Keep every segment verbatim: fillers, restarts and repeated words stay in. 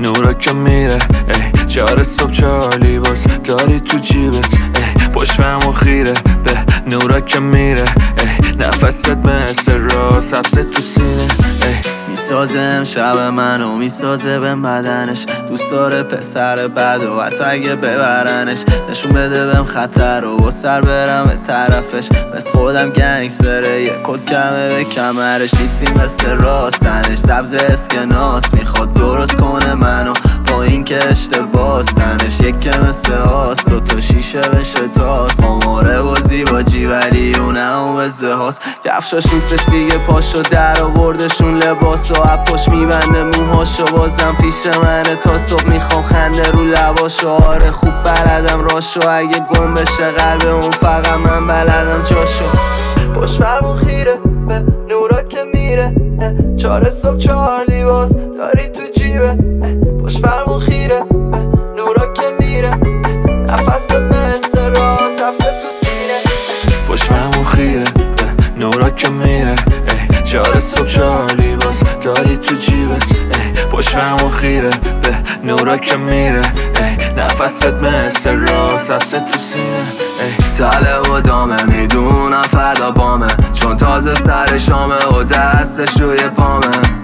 نورا که میره ای چهار صبح چهار لیباس داری تو جیبت ای پشتم و خیره به نورا که میره ای نفست مثل راست حبست تو سینه ای میسازه امشب منو میسازه به بدنش دوست داره پسر بد و حتی اگه ببرنش نشون بده بهم خطر و با سر برم به طرفش مثل خودم گنگستره یه کد کمه به کمرش نیستیم مثل راستنش سبز اسکناس میخواد درست کنه منو با این که اشتباس تنش یکه مثل هاست دو تا شیشه بشه تاس آماره بازی با جی ولی اونم وزه هاست کفشاش نیستش دیگه پاشو در آوردشون لباس و اپاش میبنده موهاشو بازم پیش منه تا صبح میخوام خنده رو لباشو آره خوب بلدم راشو اگه گم بشه قلب اون فقط من بلدم جاشو پشت فرمون خیره به نورا که میره چهار صبح چهار لیباس داری تو جیبه پشت فرمون خیره به نورا که میره نفست مثل راست حبست تو سینه پشت فرمون خیره به نورا که میره ای چهار صبح چهار لیباس داری تو جیبت ای پشت فرمون خیره به نورا که میره ای نفست مثل راست حبست تو سینه ای تله و دامه میدونم فردا بامه چون تازه سر شامه و دستش روی پامه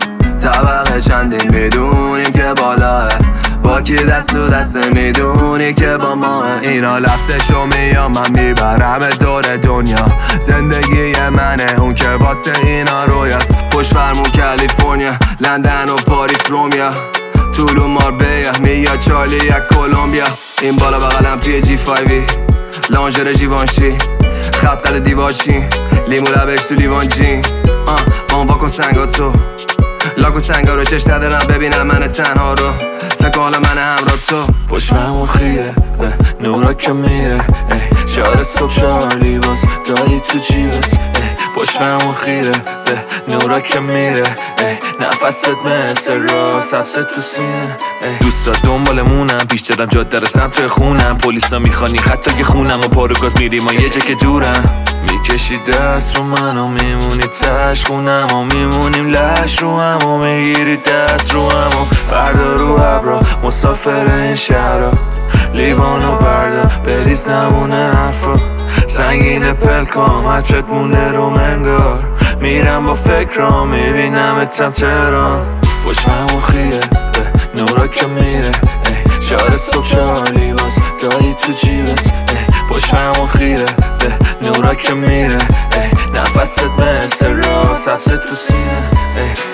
طبقه چندین میدونیم که بالاه با کی دست و دست میدونی که با ماه اینا لفظشو میام من میبرم دور دنیا زندگی منه اون که واسه اینا رویاست پشت فرمون کالیفرنیا لندن و پاریس رومیا طولو ماربیا میاد چارلی یک کولومبیا این بالا بغلم توی جی فایوی لانجر جیوانشی خط قل دیوار چین لیمو لبش تو لیوان جین آن واکن سنگاتو لاکو سنگا رو چشت ندارم ببینم من تنها رو فکر حالا من همراه تو پشت فرمون خیره به نورا که میره ای چهار صبح چهار لیباس داری تو جیبت ای پشت فرمون خیره به نورا که میره ای نفست مثل راست حبست تو سینه ای دوستا دنبالمونم پیش دادم جاده رو سمت خونم پلیسا میخوانی حتی که خونم و پارو گاز میریم و یه جا که دورم میکشی دست رو من و میمونی تش خونم و میمونیم لش رو هم و میگیری دست رو هم و فردا رو ابرا مسافر این شهرها لیوانو بردا بریز نمونه حرفا سنگین پلکام حچت مونه رو منگار میرم با فکرام میبینم اتم تهران پشت فرمون خیره به نورا که میره ای چهار صبح چهار لیباس داری تو جیبت ای پشت فرمون خیره به نورا که میره ای نفست مثل راست حبست تو سینه ای